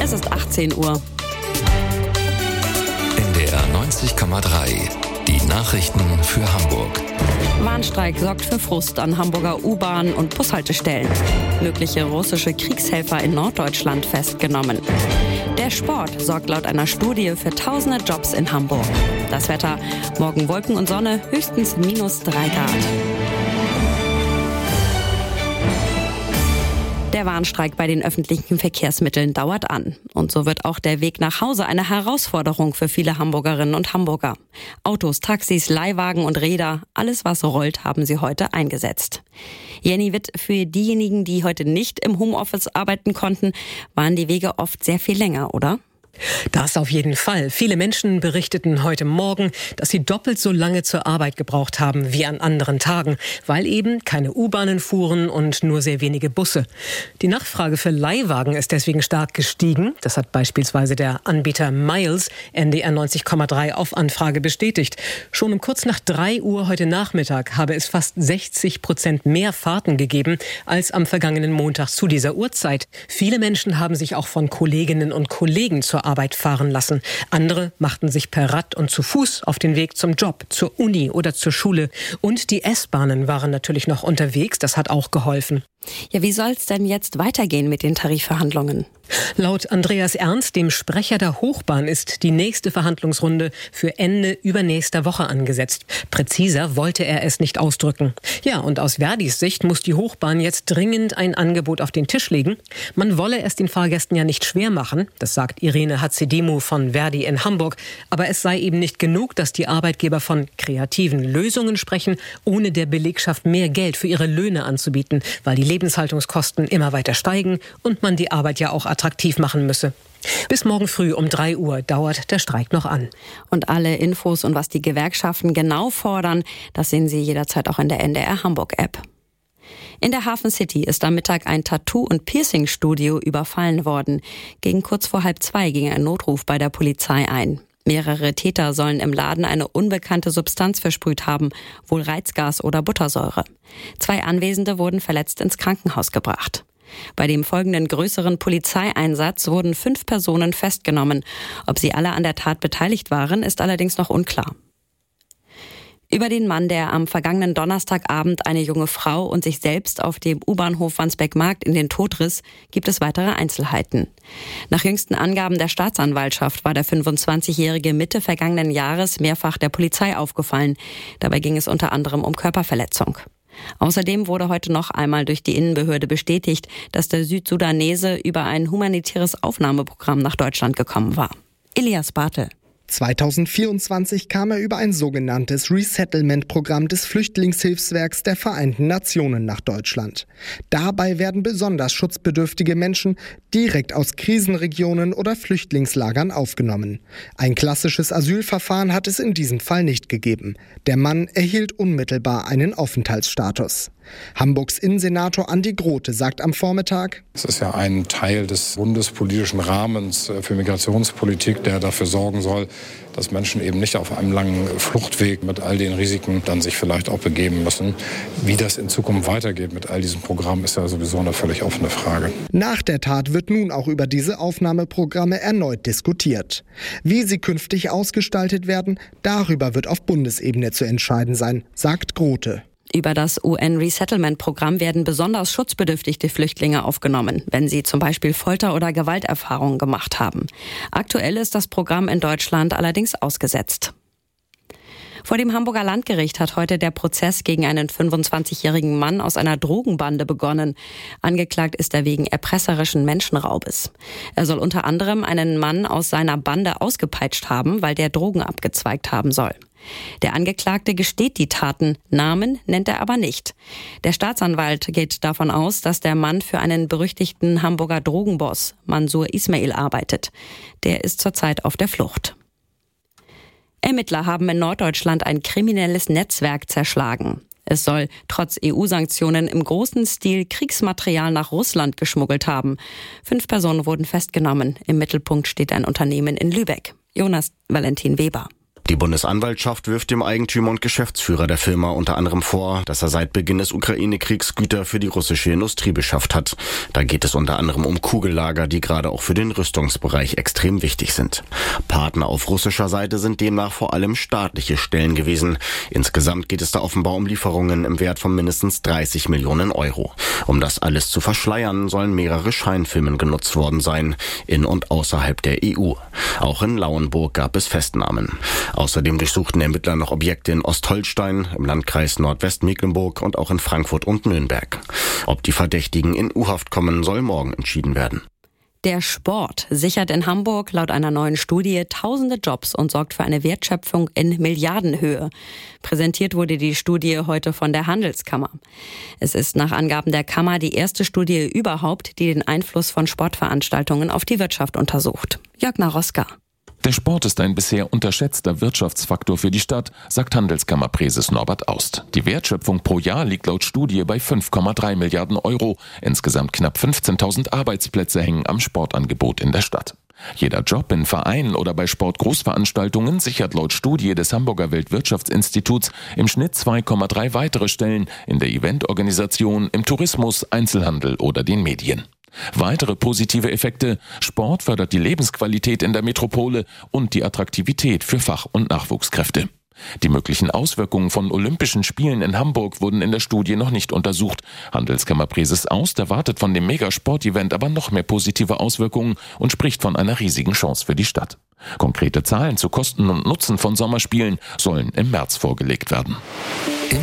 Es ist 18 Uhr. NDR 90,3. Die Nachrichten für Hamburg. Warnstreik sorgt für Frust an Hamburger U-Bahn- und Bushaltestellen. Mögliche russische Kriegshelfer in Norddeutschland festgenommen. Der Sport sorgt laut einer Studie für tausende Jobs in Hamburg. Das Wetter: morgen Wolken und Sonne, höchstens -3 Grad. Der Warnstreik bei den öffentlichen Verkehrsmitteln dauert an. Und so wird auch der Weg nach Hause eine Herausforderung für viele Hamburgerinnen und Hamburger. Autos, Taxis, Leihwagen und Räder, alles was rollt, haben sie heute eingesetzt. Jenny Witt, für diejenigen, die heute nicht im Homeoffice arbeiten konnten, waren die Wege oft sehr viel länger, oder? Das auf jeden Fall. Viele Menschen berichteten heute Morgen, dass sie doppelt so lange zur Arbeit gebraucht haben wie an anderen Tagen, weil eben keine U-Bahnen fuhren und nur sehr wenige Busse. Die Nachfrage für Leihwagen ist deswegen stark gestiegen. Das hat beispielsweise der Anbieter Miles NDR 90,3 auf Anfrage bestätigt. Schon um kurz nach 3 Uhr heute Nachmittag habe es fast 60% mehr Fahrten gegeben als am vergangenen Montag zu dieser Uhrzeit. Viele Menschen haben sich auch von Kolleginnen und Kollegen zur Arbeit fahren lassen. Andere machten sich per Rad und zu Fuß auf den Weg zum Job, zur Uni oder zur Schule. Und die S-Bahnen waren natürlich noch unterwegs. Das hat auch geholfen. Ja, wie soll es denn jetzt weitergehen mit den Tarifverhandlungen? Laut Andreas Ernst, dem Sprecher der Hochbahn, ist die nächste Verhandlungsrunde für Ende übernächster Woche angesetzt. Präziser wollte er es nicht ausdrücken. Ja, und aus Verdis Sicht muss die Hochbahn jetzt dringend ein Angebot auf den Tisch legen. Man wolle es den Fahrgästen ja nicht schwer machen, das sagt Irene Hatzedemu von Verdi in Hamburg. Aber es sei eben nicht genug, dass die Arbeitgeber von kreativen Lösungen sprechen, ohne der Belegschaft mehr Geld für ihre Löhne anzubieten, weil die Lebenshaltungskosten immer weiter steigen und man die Arbeit ja auch attraktiv machen müsse. Bis morgen früh um 3 Uhr dauert der Streik noch an. Und alle Infos und was die Gewerkschaften genau fordern, das sehen Sie jederzeit auch in der NDR Hamburg App. In der Hafen City ist am Mittag ein Tattoo- und Piercing-Studio überfallen worden. Gegen kurz vor 1:30 ging ein Notruf bei der Polizei ein. Mehrere Täter sollen im Laden eine unbekannte Substanz versprüht haben, wohl Reizgas oder Buttersäure. 2 Anwesende wurden verletzt ins Krankenhaus gebracht. Bei dem folgenden größeren Polizeieinsatz wurden 5 Personen festgenommen. Ob sie alle an der Tat beteiligt waren, ist allerdings noch unklar. Über den Mann, der am vergangenen Donnerstagabend eine junge Frau und sich selbst auf dem U-Bahnhof Wandsbek-Markt in den Tod riss, gibt es weitere Einzelheiten. Nach jüngsten Angaben der Staatsanwaltschaft war der 25-Jährige Mitte vergangenen Jahres mehrfach der Polizei aufgefallen. Dabei ging es unter anderem um Körperverletzung. Außerdem wurde heute noch einmal durch die Innenbehörde bestätigt, dass der Südsudanese über ein humanitäres Aufnahmeprogramm nach Deutschland gekommen war. Elias Bartel. 2024 kam er über ein sogenanntes Resettlement-Programm des Flüchtlingshilfswerks der Vereinten Nationen nach Deutschland. Dabei werden besonders schutzbedürftige Menschen direkt aus Krisenregionen oder Flüchtlingslagern aufgenommen. Ein klassisches Asylverfahren hat es in diesem Fall nicht gegeben. Der Mann erhielt unmittelbar einen Aufenthaltsstatus. Hamburgs Innensenator Andi Grote sagt am Vormittag: Es ist ja ein Teil des bundespolitischen Rahmens für Migrationspolitik, der dafür sorgen soll, dass Menschen eben nicht auf einem langen Fluchtweg mit all den Risiken dann sich vielleicht auch begeben müssen. Wie das in Zukunft weitergeht mit all diesen Programmen, ist ja sowieso eine völlig offene Frage. Nach der Tat wird nun auch über diese Aufnahmeprogramme erneut diskutiert. Wie sie künftig ausgestaltet werden, darüber wird auf Bundesebene zu entscheiden sein, sagt Grote. Über das UN-Resettlement-Programm werden besonders schutzbedürftige Flüchtlinge aufgenommen, wenn sie zum Beispiel Folter- oder Gewalterfahrungen gemacht haben. Aktuell ist das Programm in Deutschland allerdings ausgesetzt. Vor dem Hamburger Landgericht hat heute der Prozess gegen einen 25-jährigen Mann aus einer Drogenbande begonnen. Angeklagt ist er wegen erpresserischen Menschenraubes. Er soll unter anderem einen Mann aus seiner Bande ausgepeitscht haben, weil der Drogen abgezweigt haben soll. Der Angeklagte gesteht die Taten, Namen nennt er aber nicht. Der Staatsanwalt geht davon aus, dass der Mann für einen berüchtigten Hamburger Drogenboss, Mansur Ismail, arbeitet. Der ist zurzeit auf der Flucht. Ermittler haben in Norddeutschland ein kriminelles Netzwerk zerschlagen. Es soll trotz EU-Sanktionen im großen Stil Kriegsmaterial nach Russland geschmuggelt haben. 5 Personen wurden festgenommen. Im Mittelpunkt steht ein Unternehmen in Lübeck. Jonas Valentin Weber. Die Bundesanwaltschaft wirft dem Eigentümer und Geschäftsführer der Firma unter anderem vor, dass er seit Beginn des Ukraine-Kriegs Güter für die russische Industrie beschafft hat. Da geht es unter anderem um Kugellager, die gerade auch für den Rüstungsbereich extrem wichtig sind. Partner auf russischer Seite sind demnach vor allem staatliche Stellen gewesen. Insgesamt geht es da offenbar um Lieferungen im Wert von mindestens 30 Millionen Euro. Um das alles zu verschleiern, sollen mehrere Scheinfirmen genutzt worden sein, in und außerhalb der EU. Auch in Lauenburg gab es Festnahmen. Außerdem durchsuchten Ermittler noch Objekte in Ostholstein, im Landkreis Nordwestmecklenburg und auch in Frankfurt und Nürnberg. Ob die Verdächtigen in U-Haft kommen, soll morgen entschieden werden. Der Sport sichert in Hamburg laut einer neuen Studie tausende Jobs und sorgt für eine Wertschöpfung in Milliardenhöhe. Präsentiert wurde die Studie heute von der Handelskammer. Es ist nach Angaben der Kammer die erste Studie überhaupt, die den Einfluss von Sportveranstaltungen auf die Wirtschaft untersucht. Jörg Naroska. Der Sport ist ein bisher unterschätzter Wirtschaftsfaktor für die Stadt, sagt Handelskammerpräses Norbert Aust. Die Wertschöpfung pro Jahr liegt laut Studie bei 5,3 Milliarden Euro. Insgesamt knapp 15.000 Arbeitsplätze hängen am Sportangebot in der Stadt. Jeder Job in Vereinen oder bei Sportgroßveranstaltungen sichert laut Studie des Hamburger Weltwirtschaftsinstituts im Schnitt 2,3 weitere Stellen in der Eventorganisation, im Tourismus, Einzelhandel oder den Medien. Weitere positive Effekte: Sport fördert die Lebensqualität in der Metropole und die Attraktivität für Fach- und Nachwuchskräfte. Die möglichen Auswirkungen von Olympischen Spielen in Hamburg wurden in der Studie noch nicht untersucht. Handelskammerpräses Aust erwartet von dem Megasport-Event aber noch mehr positive Auswirkungen und spricht von einer riesigen Chance für die Stadt. Konkrete Zahlen zu Kosten und Nutzen von Sommerspielen sollen im März vorgelegt werden.